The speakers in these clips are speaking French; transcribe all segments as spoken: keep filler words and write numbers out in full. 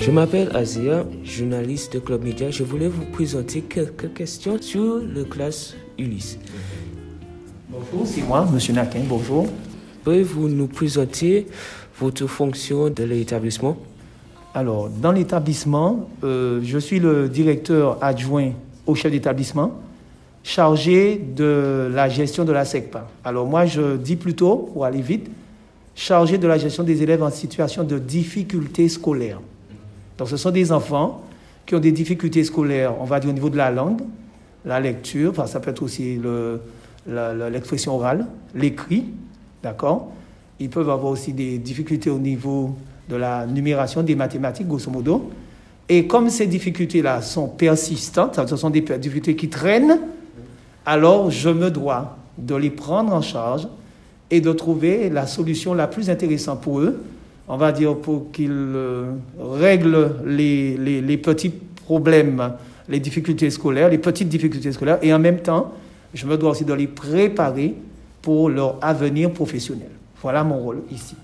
Je m'appelle Azia, journaliste de Club Média. Je voulais vous présenter quelques questions sur la classe Ulysse. Bonjour, c'est moi, M. Nakin, bonjour. Pouvez-vous nous présenter votre fonction de l'établissement? Alors, dans l'établissement, euh, je suis le directeur adjoint au chef d'établissement, chargé de la gestion de la SECPA. Alors moi, je dis plutôt, pour aller vite, chargé de la gestion des élèves en situation de difficultés scolaires. Donc ce sont des enfants qui ont des difficultés scolaires, on va dire au niveau de la langue, la lecture, enfin, ça peut être aussi le, la, la, l'expression orale, l'écrit, d'accord? Ils peuvent avoir aussi des difficultés au niveau de la numération, des mathématiques, grosso modo. Et comme ces difficultés-là sont persistantes, ce sont des difficultés qui traînent, alors je me dois de les prendre en charge et de trouver la solution la plus intéressante pour eux, on va dire pour qu'ils euh, règlent les, les, les petits problèmes, les difficultés scolaires, les petites difficultés scolaires, et en même temps, je me dois aussi de les préparer pour leur avenir professionnel. Voilà mon rôle ici.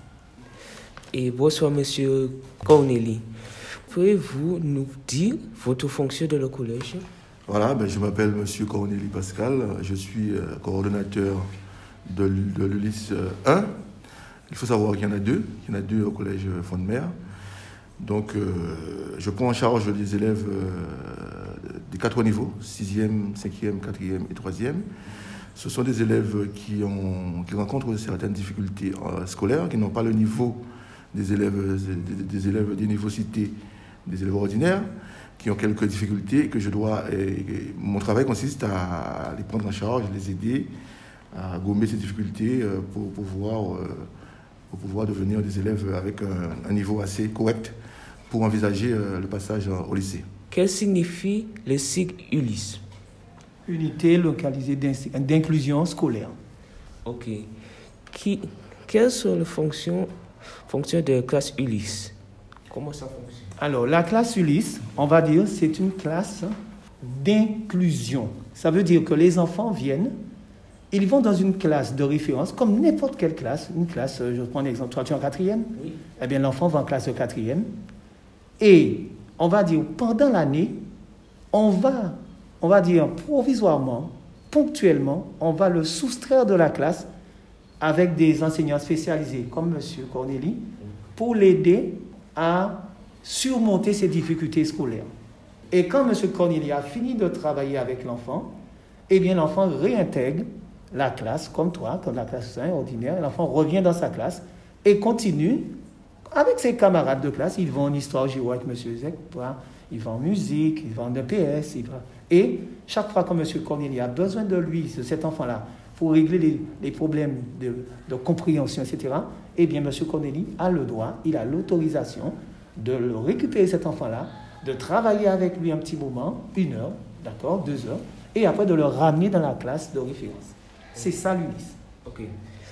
Et bonsoir, Monsieur Corneli. Pouvez-vous nous dire votre fonction de le collège? Voilà, ben je m'appelle Monsieur Corneli Pascal, je suis euh, coordonnateur de, de l'Ulysse un. Il faut savoir qu'il y en a deux, il y en a deux au collège Fond-de-Mer. Donc, euh, je prends en charge les élèves euh, des quatre niveaux, sixième, cinquième, quatrième et troisième. Ce sont des élèves qui, ont, qui rencontrent certaines difficultés euh, scolaires, qui n'ont pas le niveau des élèves des, des élèves des niveaux cités, des élèves ordinaires, qui ont quelques difficultés et que je dois... Et, et mon travail consiste à les prendre en charge, les aider à gommer ces difficultés euh, pour pouvoir... Euh, pour pouvoir devenir des élèves avec un, un niveau assez correct pour envisager euh, le passage au lycée. Qu'est-ce que signifie le sigle Ulysse? Unité localisée d'inclusion scolaire. Ok. Qui, quelles sont les fonctions, fonctions de la classe Ulysse? Comment ça fonctionne? Alors, la classe Ulysse, on va dire, c'est une classe d'inclusion. Ça veut dire que les enfants viennent, ils vont dans une classe de référence, comme n'importe quelle classe. Une classe, je prends l'exemple, toi tu es en quatrième? Oui. Eh bien, l'enfant va en classe de quatrième. Et on va dire, pendant l'année, on va, on va dire provisoirement, ponctuellement, on va le soustraire de la classe avec des enseignants spécialisés, comme M. Corneli, pour l'aider à surmonter ses difficultés scolaires. Et quand M. Corneli a fini de travailler avec l'enfant, eh bien, l'enfant réintègre la classe, comme toi, comme la classe cinq ordinaire, l'enfant revient dans sa classe et continue avec ses camarades de classe. Ils vont en histoire géo avec M. Zek, ils vont en musique, ils vont en E P S. Ils vont... Et chaque fois que M. Corneli a besoin de lui, de cet enfant-là, pour régler les, les problèmes de, de compréhension, et cetera, eh bien, M. Corneli a le droit, il a l'autorisation de le récupérer cet enfant-là, de travailler avec lui un petit moment, une heure, d'accord, deux heures, et après de le ramener dans la classe de référence. C'est ça l'Ulysse. Ok.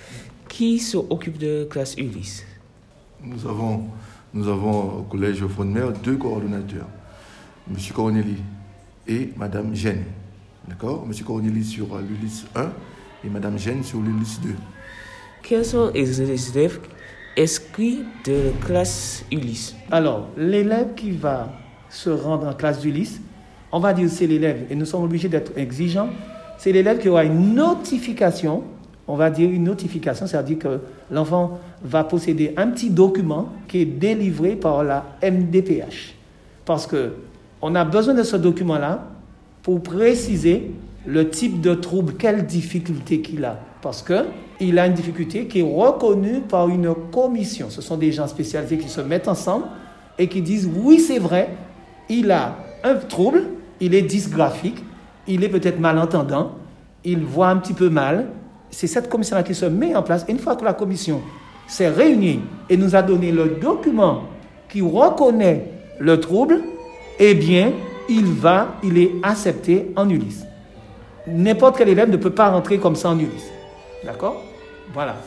Qui s'occupe de la classe Ulysse? Nous avons, nous avons au collège Fond-de-Mer deux coordonnateurs, M. Corneli et Mme Gênes. D'accord? M. Corneli sur l'Ulysse un et Mme Gênes sur l'Ulysse deux. Quels sont les élèves inscrits de la classe Ulysse? Alors, l'élève qui va se rendre en classe d'Ulysse, on va dire c'est l'élève, et nous sommes obligés d'être exigeants, c'est l'élève qui aura une notification, on va dire une notification, c'est-à-dire que l'enfant va posséder un petit document qui est délivré par la M D P H. Parce qu'on a besoin de ce document-là pour préciser le type de trouble, quelle difficulté qu'il a. Parce qu'il a une difficulté qui est reconnue par une commission. Ce sont des gens spécialisés qui se mettent ensemble et qui disent, oui, c'est vrai, il a un trouble, il est dysgraphique, il est peut-être malentendant, il voit un petit peu mal. C'est cette commission-là qui se met en place. Une fois que la commission s'est réunie et nous a donné le document qui reconnaît le trouble, eh bien, il va, il est accepté en Ulysse. N'importe quel élève ne peut pas rentrer comme ça en Ulysse. D'accord? Voilà.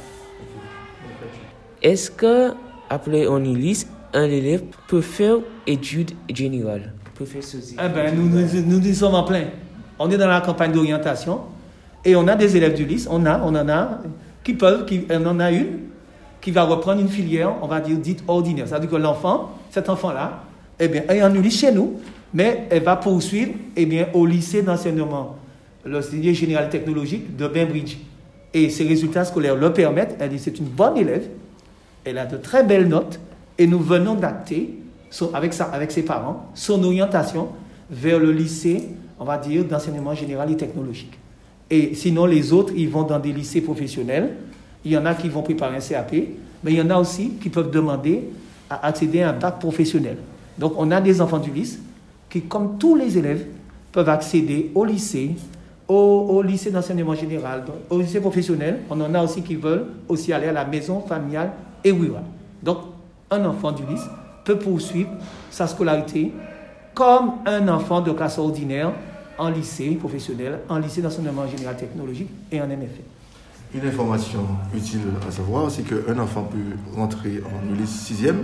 Est-ce que, après en Ulysse, un élève peut faire études générales? Peut faire ceci? Eh ben, nous, nous, nous, nous sommes en plein. On est dans la campagne d'orientation et on a des élèves d'Ulysse, on a, on en a, qui peuvent, qui, on en a une qui va reprendre une filière, on va dire, dite ordinaire. C'est-à-dire que l'enfant, cet enfant-là, eh bien, elle est en Ulysse chez nous, mais elle va poursuivre eh bien, au lycée d'enseignement, le lycée général technologique de Bainbridge. Et ses résultats scolaires le permettent. Elle dit c'est une bonne élève, elle a de très belles notes, et nous venons d'acter, avec, sa, avec ses parents, son orientation vers le lycée, on va dire, d'enseignement général et technologique. Et sinon, les autres, ils vont dans des lycées professionnels. Il y en a qui vont préparer un C A P, mais il y en a aussi qui peuvent demander à accéder à un bac professionnel. Donc, on a des enfants du lycée qui, comme tous les élèves, peuvent accéder au lycée, au, au lycée d'enseignement général, au lycée professionnel. On en a aussi qui veulent aussi aller à la maison familiale et rurale. Donc, un enfant du lycée peut poursuivre sa scolarité comme un enfant de classe ordinaire en lycée professionnel, en lycée d'enseignement général technologique et en M F A. Une information utile à savoir, c'est qu'un enfant peut rentrer en Ulysse sixième.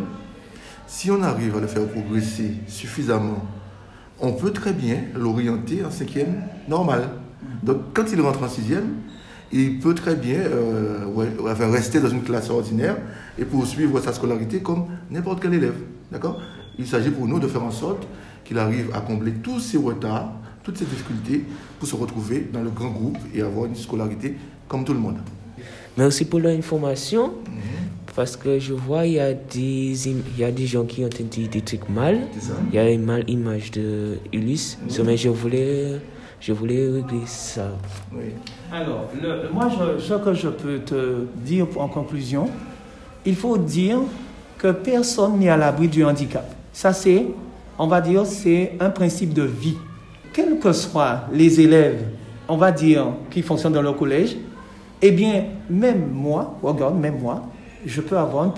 Si on arrive à le faire progresser suffisamment, on peut très bien l'orienter en cinquième normal. Donc quand il rentre en sixième, il peut très bien euh, ouais, enfin, rester dans une classe ordinaire et poursuivre sa scolarité comme n'importe quel élève. D'accord ? Il s'agit pour nous de faire en sorte qu'il arrive à combler tous ses retards, toutes ces difficultés pour se retrouver dans le grand groupe et avoir une scolarité comme tout le monde. Merci pour l'information, mm-hmm. parce que je vois il y a des il y a des gens qui ont dit des trucs mal. Il y a une mal image de Ulysse, mm-hmm. mais je voulais je voulais régler ça. Oui. Alors, le, moi, je, ce que je peux te dire en conclusion, il faut dire que personne n'est à l'abri du handicap. Ça, c'est, on va dire, c'est un principe de vie. Quels que soient les élèves, on va dire, qui fonctionnent dans le collège, eh bien, même moi, regarde, même moi, je peux avoir,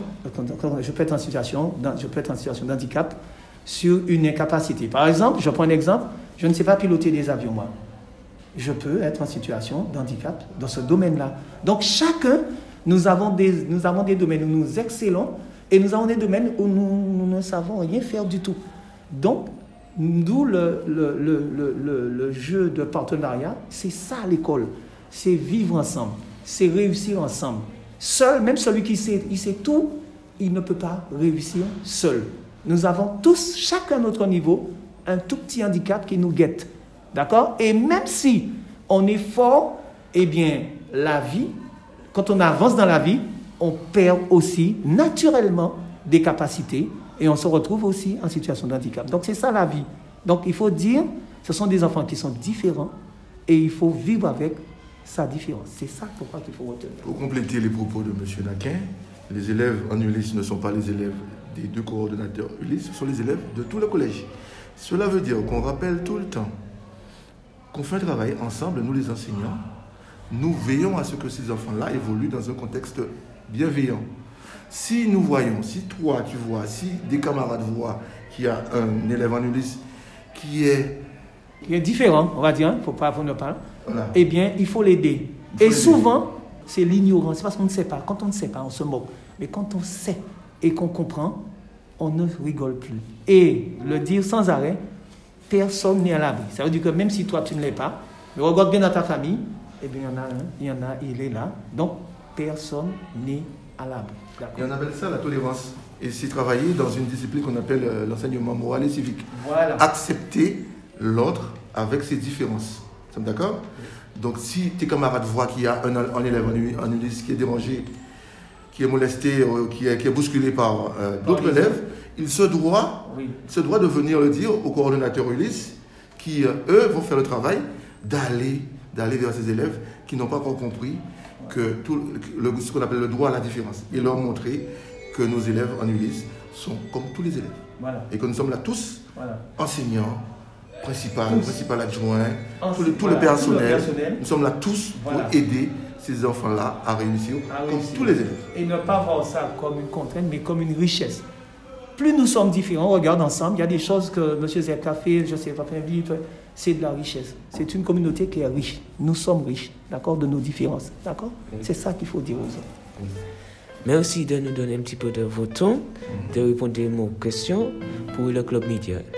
je peux être en situation, je peux être en situation d'handicap sur une incapacité. Par exemple, je prends un exemple, je ne sais pas piloter des avions, moi. Je peux être en situation d'handicap dans ce domaine-là. Donc, chacun, nous avons des, nous avons des domaines où nous excellons et nous avons des domaines où nous, nous ne savons rien faire du tout. Donc, d'où le, le, le, le, le jeu de partenariat, c'est ça l'école. C'est vivre ensemble, c'est réussir ensemble. Seul, même celui qui sait, il sait tout, il ne peut pas réussir seul. Nous avons tous, chacun à notre niveau, un tout petit handicap qui nous guette. D'accord ? Et même si on est fort, eh bien, la vie, quand on avance dans la vie, on perd aussi naturellement des capacités et on se retrouve aussi en situation de handicap. Donc, c'est ça la vie. Donc, il faut dire, ce sont des enfants qui sont différents et il faut vivre avec sa différence. C'est ça pourquoi qu'il faut retenir. Pour compléter les propos de M. Naquin, les élèves en Ulysse ne sont pas les élèves des deux coordonnateurs Ulysse, ce sont les élèves de tout le collège. Cela veut dire qu'on rappelle tout le temps qu'on fait un travail ensemble, nous les enseignants, nous veillons à ce que ces enfants-là évoluent dans un contexte bienveillant. Si nous voyons, si toi tu vois, si des camarades voient qu'il y a un élève en Ulysse qui est... qui est différent, on va dire, il ne faut pas ne pas, voilà. Eh bien, il faut l'aider. Il faut et l'aider. Souvent, c'est l'ignorance, c'est parce qu'on ne sait pas. Quand on ne sait pas, on se moque. Mais quand on sait et qu'on comprend, on ne rigole plus. Et le dire sans arrêt, personne n'est à l'abri. Ça veut dire que même si toi, tu ne l'es pas, mais regarde bien dans ta famille, eh bien, il y en a un, il y en a, il est là. Donc, personne n'est à l'abri. Et on appelle ça la tolérance. Et c'est travailler dans une discipline qu'on appelle euh, l'enseignement moral et civique. Voilà. Accepter l'autre avec ses différences. Nous sommes d'accord ? Donc, si tes camarades voient qu'il y a un, un élève en Ulysse qui est dérangé, qui est molesté, euh, qui, est, qui est bousculé par euh, d'autres élèves, il se doit, oui. se doit de venir le dire aux coordonnateurs Ulysse qui, euh, eux, vont faire le travail d'aller, d'aller vers ces élèves qui n'ont pas encore compris que tout, le, ce qu'on appelle le droit à la différence et leur montrer que nos élèves en Ulysse sont comme tous les élèves. Voilà. Et que nous sommes là tous, voilà. enseignants, principal, tous. principal adjoint, En, tout, le, tout, voilà, le personnel, tout le personnel. Nous sommes là tous voilà. pour aider ces enfants-là à réussir, à comme réussir. Tous les élèves. Et ne pas voir ça comme une contrainte, mais comme une richesse. Plus nous sommes différents, on regarde ensemble, il y a des choses que M. Zerka fait, je ne sais pas, c'est de la richesse. C'est une communauté qui est riche. Nous sommes riches, d'accord, de nos différences, d'accord. Oui. C'est ça qu'il faut dire aux autres. Oui. Merci de nous donner un petit peu de votre temps, de répondre à nos questions pour le Club Média.